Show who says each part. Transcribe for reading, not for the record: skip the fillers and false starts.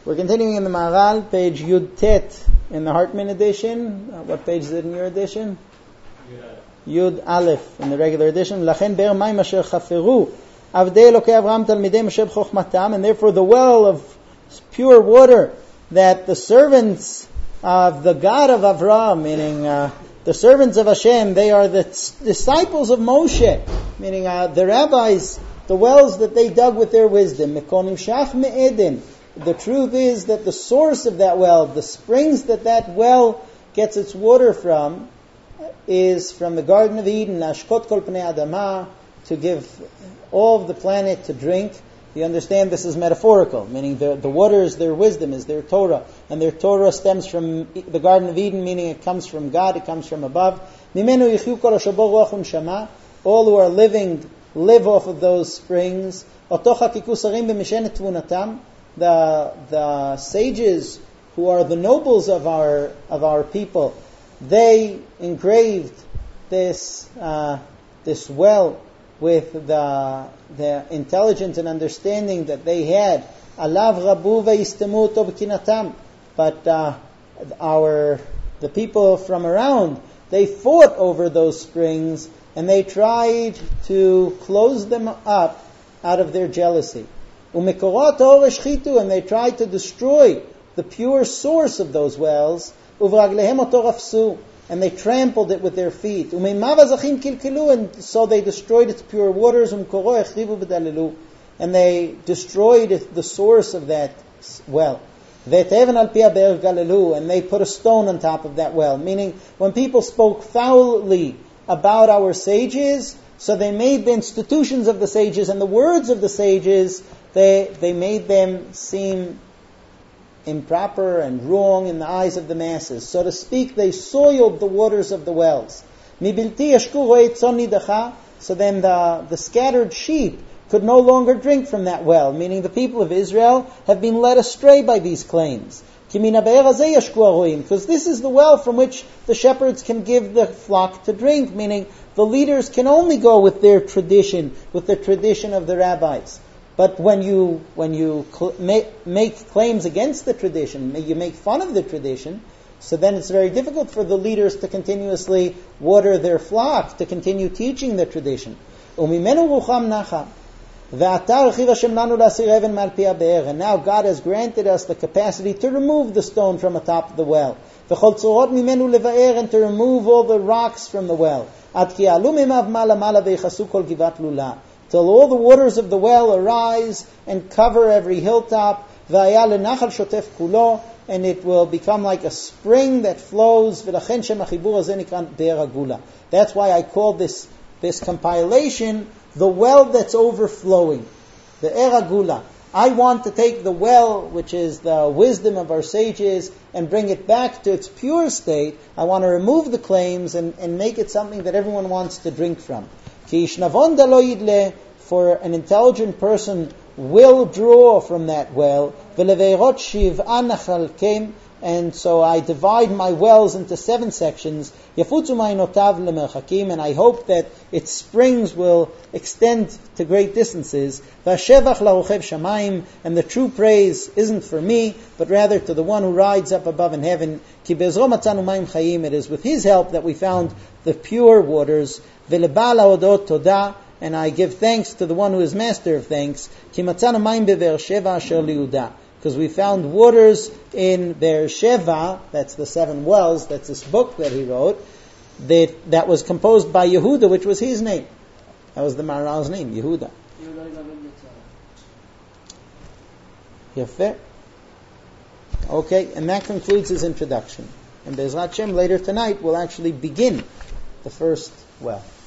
Speaker 1: We're continuing in the Maharal, page Yud Tet in the Hartman edition. What page is it in your edition? Yud Aleph in the regular edition. Lachen ber mayim asher chaferu avdei Elokei Avraham talmidei Moshe b'chochmatam, and therefore the well of pure water that the servants of the God of Avraham, meaning the servants of Hashem, they are the disciples of Moshe, meaning the rabbis, the wells that they dug with their wisdom. Mekonim shach me'edin. The truth is that the source of that well, the springs that well gets its water from, is from the Garden of Eden, Ashkot kol pnei adama, to give all of the planet to drink. You understand this is metaphorical, meaning the water is their wisdom, is their Torah, and their Torah stems from the Garden of Eden, meaning it comes from God, it comes from above. Mimenu yichyu kol asher bo ruach unshama. All who are living live off of those springs. Oto chakiku sarim b'mishenet tvunatam. The sages who are the nobles of our people, they engraved this well with the intelligence and understanding that they had. Alav rabu ve'istemu to b'kinatam. But the people from around, they fought over those springs and they tried to close them up out of their jealousy. Umekorot ha'or eshchitu, and they tried to destroy the pure source of those wells. Uvraglehem oto rafsu, and they trampled it with their feet. Umeimav hazachim kilkilu, and so they destroyed its pure waters. Umkoro echrivu v'dalelu, and they destroyed the source of that well. Ve'teven al pi ha'be'er galelu, and they put a stone on top of that well. Meaning, when people spoke foully about our sages, so they made the institutions of the sages and the words of the sages, they made them seem improper and wrong in the eyes of the masses. So to speak, they soiled the waters of the wells. So then the scattered sheep could no longer drink from that well, meaning the people of Israel have been led astray by these claims. Because this is the well from which the shepherds can give the flock to drink, meaning the leaders can only go with their tradition, with the tradition of the rabbis. But when you make claims against the tradition, you make fun of the tradition, so then it's very difficult for the leaders to continuously water their flock, to continue teaching the tradition. And now God has granted us the capacity to remove the stone from atop of the well, and to remove all the rocks from the well, till all the waters of the well arise and cover every hilltop, and it will become like a spring that flows. That's why I call this compilation the well that's overflowing, the Eragula. I want to take the well, which is the wisdom of our sages, and bring it back to its pure state. I want to remove the claims and make it something that everyone wants to drink from. For an intelligent person will draw from that well. And so I divide my wells into 7 sections. And I hope that its springs will extend to great distances. And the true praise isn't for me, but rather to the one who rides up above in heaven. It is with his help that we found the pure waters. And I give thanks to the one who is master of thanks. Because we found waters in Beersheva, that's the 7 wells, that's this book that he wrote, that was composed by Yehuda, which was his name. That was the Maharal's name, Yehuda. Yafeh. Okay, and that concludes his introduction. And Be'ezrat Hashem, later tonight, we'll actually begin the first well.